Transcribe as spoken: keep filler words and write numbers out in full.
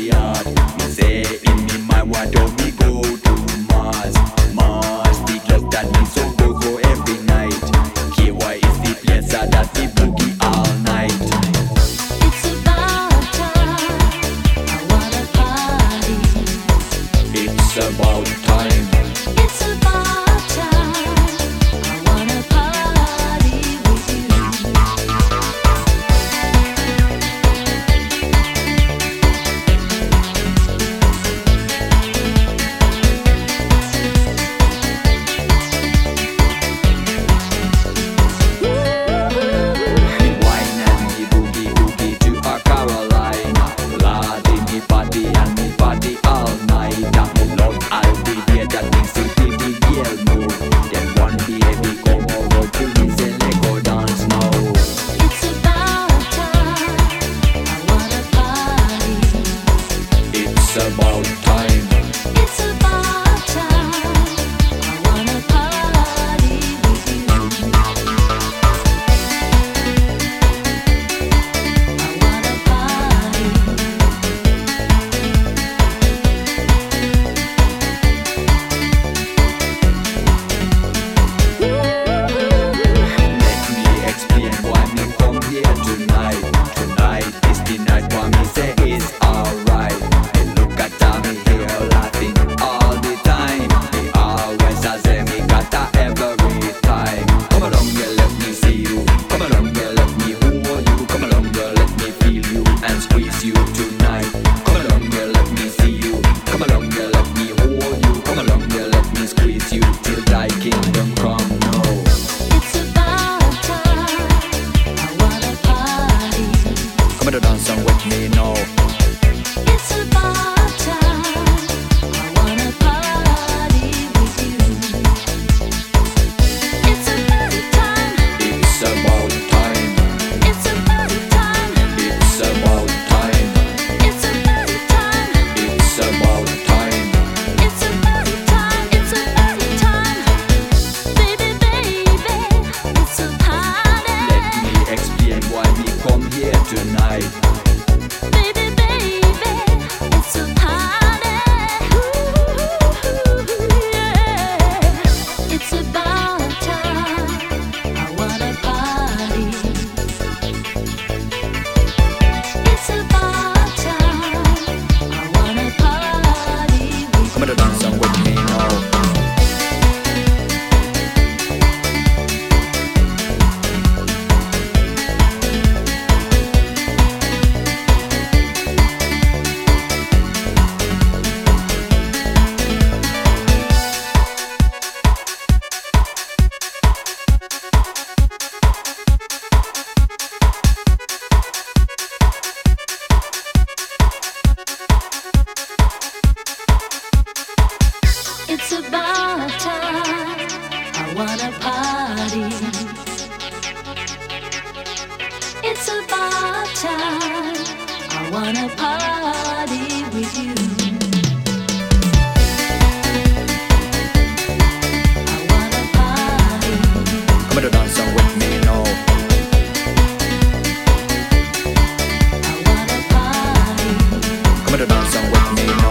yard. Me say in me mind, why don't we go to Mars? Mars, the club that me so go go every night. K Y is the place that we boogie all night. It's about time, I wanna party. It's about time. It's about time, I wanna party with you. Me wine and me boogie boogie to a Caroline. Lord in me party and me party all night. That me love all the day that things to be the girl move. Then one baby come over to me say let go dance now. It's about time, I wanna party. It's about time. It's about time, I wanna party with you. I wanna party. Let me explain why me come here tonight. Tonight is the night why me say it's alright. And look at me here laughing all the time. Me always a say me got a every time. Come along here, let me see you. Come along here, let me hold you. Come along here, let me feel you and squeeze you tonight. Come along here, let me see you. Come along here, let me hold you. Come along here, let me squeeze you till thy kingdom come now. It's about time, I wanna party. Come and dance on with me now. It's about time, I wanna party with you. It's about time, It's about time. it's about time, It's about time. it's about time, It's about time. it's about time, it's about time. Baby, baby, it's a party. Let me explain why we come here tonight. Baby, baby, it's a party. Ooh, yeah. It's about time, I wanna party. It's about time, I wanna party with Come and dance on with me now. It's about time, I wanna party. It's about time, I wanna party with you. I wanna party. Come and dance on with me now. I wanna party. Come and dance on with me now.